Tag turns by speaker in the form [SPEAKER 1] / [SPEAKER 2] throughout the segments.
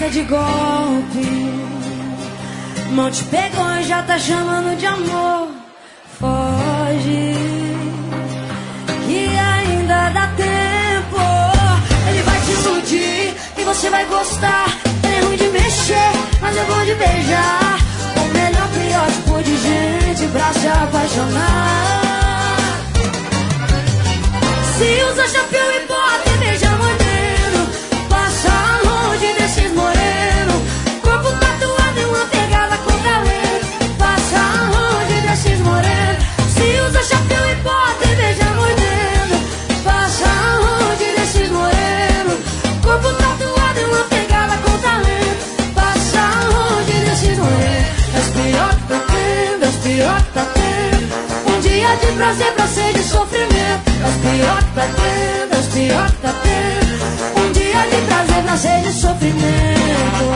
[SPEAKER 1] gosta de golpe. Mão te pegou e já tá chamando de amor. Foge, que ainda dá tempo. Ele vai te iludir e você vai gostar. Ele é ruim de mexer, mas é bom de beijar. O melhor criótipo de gente pra se apaixonar. Se usa chapéu e bota e beija mordendo, passa longe desses morenos. Corpo tatuado e uma pegada com talento. Passa longe desses morenos. Se usa chapéu e bota e beija mordendo, passa longe desses morenos. Corpo tatuado e uma pegada com talento. Passa longe desses morenos. És pior que tá tendo, és pior que tá tendo. Um dia de prazer pra ser de sofrimento. És pior que tá tendo, és pior que tá tendo. Um dia de prazer pra ser de sofrimento.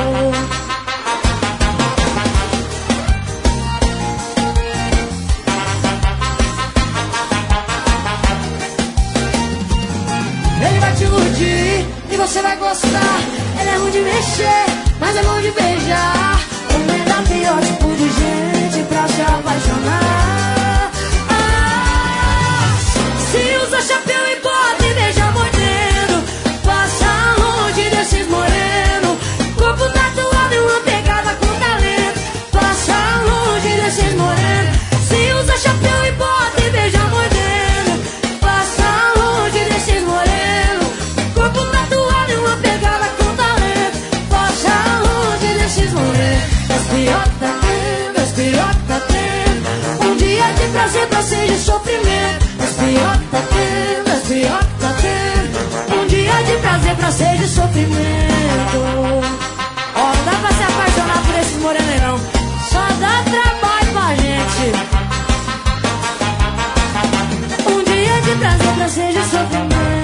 [SPEAKER 1] Ele vai te iludir e você vai gostar. Ele é ruim de mexer, mas é bom de beijar. O melhor pior tipo de gente pra se apaixonar. Se usa chapéu e bota e beija mordendo, passa longe desses morenos. Corpo tatuado e uma pegada com talento. Passa longe desses morenos. Se usa chapéu e bota e beija mordendo, passa longe desses morenos. Corpo tatuado e uma pegada com talento. Passa longe desses morenos. És pior que tá tendo, és pior que tá tendo. Um dia de prazer pra ser de sofrimento. És pior que tá tendo, és pior que tá tendo. Um dia de prazer pra ser de sofrimento. Ó, não dá pra se apaixonar por esses morenos não. Só dá trabalho pra gente. Um dia de prazer pra ser de sofrimento.